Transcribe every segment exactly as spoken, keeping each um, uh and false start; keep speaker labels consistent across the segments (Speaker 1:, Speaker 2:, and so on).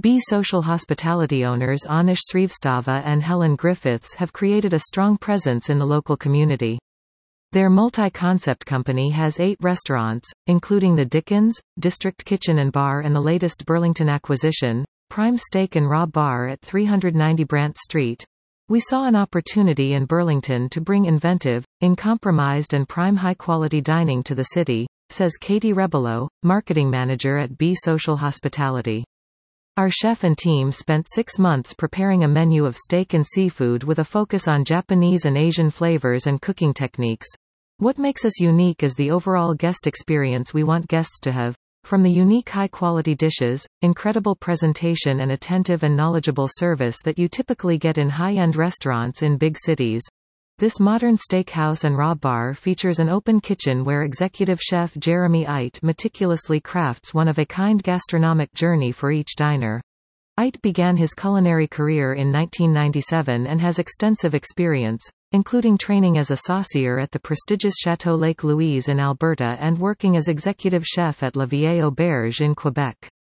Speaker 1: Be Social Hospitality owners Anish Srivastava and Helen Griffiths have created a strong presence in the local community. Their multi-concept company has eight restaurants, including the Dickens, District Kitchen and Bar and the latest Burlington acquisition, Prime Steak and Raw Bar at three ninety Brant Street. We saw an opportunity in Burlington to bring inventive, uncompromised and prime high-quality dining to the city, says Katie Rebelo, marketing manager at Be Social Hospitality. Our chef and team spent six months preparing a menu of steak and seafood with a focus on Japanese and Asian flavors and cooking techniques. What makes us unique is the overall guest experience we want guests to have. From the unique high-quality dishes, incredible presentation and attentive and knowledgeable service that you typically get in high-end restaurants in big cities. This modern steakhouse and raw bar features an open kitchen where executive chef Jeremy Ite meticulously crafts one-of-a-kind gastronomic journey for each diner. Ite began his culinary career in nineteen ninety-seven and has extensive experience, including training as a saucier at the prestigious Chateau Lake Louise in Alberta and working as executive chef at La Vieille Auberge in Quebec.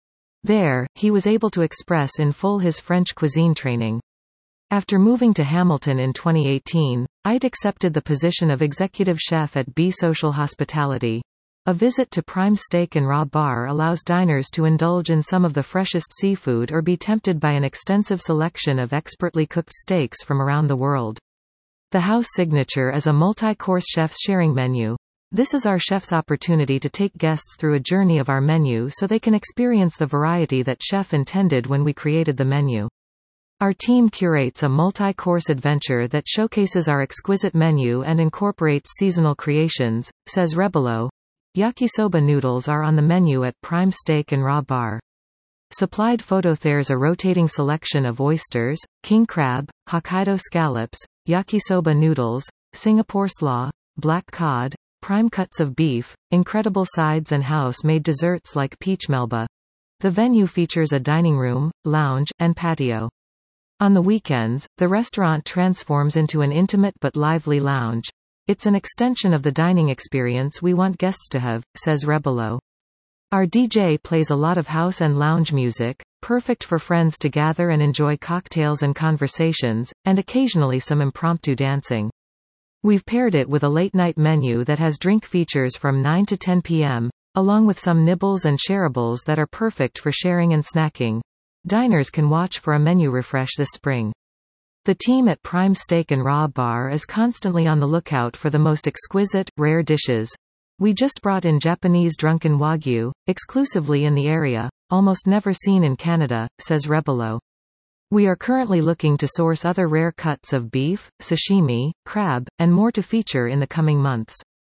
Speaker 1: There, he was able to express in full his French cuisine training. After moving to Hamilton in twenty eighteen, Ite accepted the position of executive chef at Be Social Hospitality. A visit to Prime Steak and Raw Bar allows diners to indulge in some of the freshest seafood or be tempted by an extensive selection of expertly cooked steaks from around the world. The house signature is a multi-course chef's sharing menu. This is our chef's opportunity to take guests through a journey of our menu so they can experience the variety that chef intended when we created the menu. Our team curates a multi-course adventure that showcases our exquisite menu and incorporates seasonal creations, says Rebelo. Yakisoba noodles are on the menu at Prime Steak and Raw Bar. Supplied photothares a rotating selection of oysters, king crab, Hokkaido scallops, yakisoba noodles, Singapore slaw, black cod, prime cuts of beef, incredible sides and house-made desserts like peach melba. The venue features a dining room, lounge, and patio. On the weekends, the restaurant transforms into an intimate but lively lounge. It's an extension of the dining experience we want guests to have, says Rebelo. Our D J plays a lot of house and lounge music, perfect for friends to gather and enjoy cocktails and conversations, and occasionally some impromptu dancing. We've paired it with a late-night menu that has drink features from nine to ten p m, along with some nibbles and shareables that are perfect for sharing and snacking. Diners can watch for a menu refresh this spring. The team at Prime Steak and Raw Bar is constantly on the lookout for the most exquisite, rare dishes. We just brought in Japanese drunken wagyu, exclusively in the area, almost never seen in Canada, says Rebelo. We are currently looking to source other rare cuts of beef, sashimi, crab, and more to feature in the coming months.